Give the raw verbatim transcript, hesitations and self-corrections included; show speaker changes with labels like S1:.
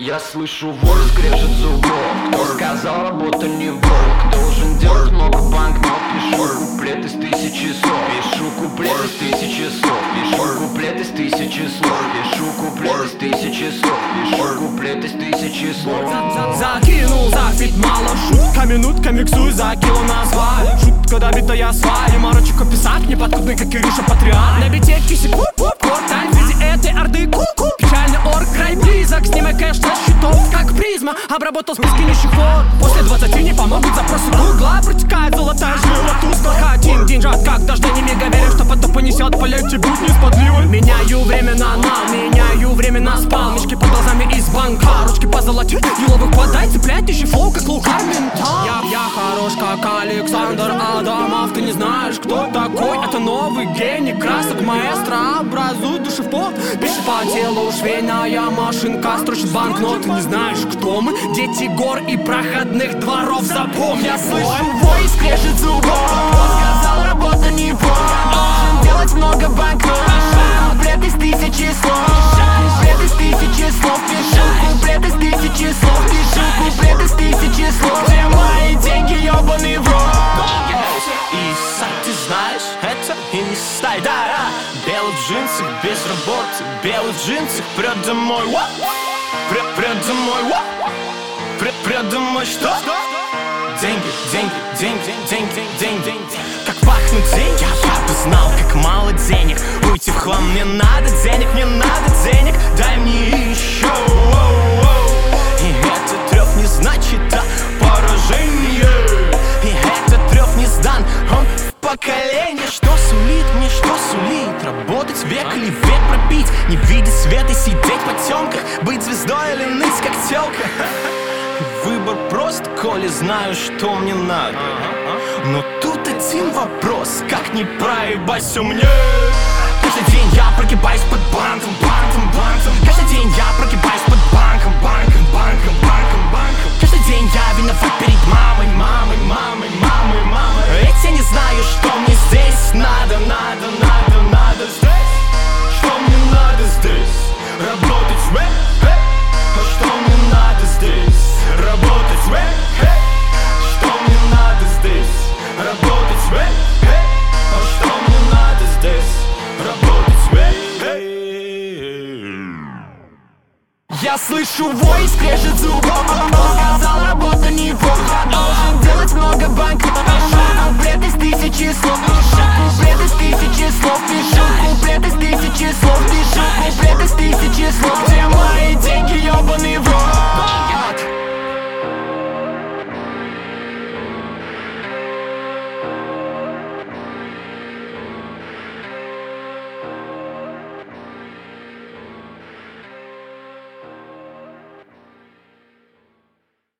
S1: Я слышу вор скрежет зубов. Кто сказал, работа не волк. Должен делать много банкнот. Пишу куплет из тысячи слов. Пишу куплет из тысячи слов. Пишу куплет из тысячи слов. Пишу куплет из тысячи слов. Пишу куплет из тысячи слов.
S2: Закинул за фит мало шутка, минутка миксуй, за кило назвали. Шутка добитая свали, морочек описать неподкупный, как Ириша Патриарх. На бите кисику, кортай в виде этой орды, ку-ку. Печальный орг, край близок, снимай кэш со счетов, как призма. Обработал списки нищих вор. После двадцати не помогут запросы гугла. Протекает золотая жила, тускло хотим деньжат, как дождь, не мега верю, что потом понесет, полете будни с подливой. Меняю время на нал, меняю время на спал. Мешки под глазами из банка, ручки позолотить, еловых подай, цеплять ищи флоу, как Лукар Ментал. Я, я хорош, как Александр Адамов. Ты не знаешь, кто такой? Это новый гений красок, маэстро образует души в пот. Пишет по телу швейная машинка, строчит банкноты. Не знаешь, кто мы? Дети гор и проходных дворов, запомни. Я слышу вой, скрежет зубов. Сказал, работа не вор. Должен делать много банкнот. Пишу куплет из тысячи слов. Куплет из тысячи слов. Пишу куплет из тысячи слов. Пишу куплет из тысячи слов. Где мои деньги, ёбаный в рот? И сам ты знаешь, это инстай, да. Белый в джинсах, без работы. Белый в джинсах, прет домой. Прет, прет домой. Прет, прет домой, что? Деньги, деньги, деньги, деньги, деньги, деньги. Как пахнут деньги, я бы знал, как мало денег. Уйти в хлам, мне надо денег, мне надо денег. Дай мне еще. И этот трёх не значит а поражение. И этот трёх не сдан, он в поколение. Что сулит мне, что сулит? Работать век или век пропить? Не видеть света, сидеть в потемках. Быть звездой или ныть, как тёлка. Выбор прост, коли знаю, что мне надо. Но тут один вопрос, как не проебать всё мне? Каждый день я прогибаюсь под бантом, бантом, бантом. Каждый день я прогибаюсь под банком, банком, банком, банком, банком. Каждый день я виноват перед мамой, мамой, мамой, мамой, мамой. Ведь я не знаю, что мне здесь надо, надо, надо, надо здесь. Что мне надо здесь? Работать в рэп, а что мне надо здесь? Работать в рэп, что мне надо здесь? Работать в рэп, а что мне надо здесь? Работать в рэп. Я слышу вой, скрежет зубов. Сказал, работа не вор. Должен делать много банкнот. Пишу куплет из тысячи слов.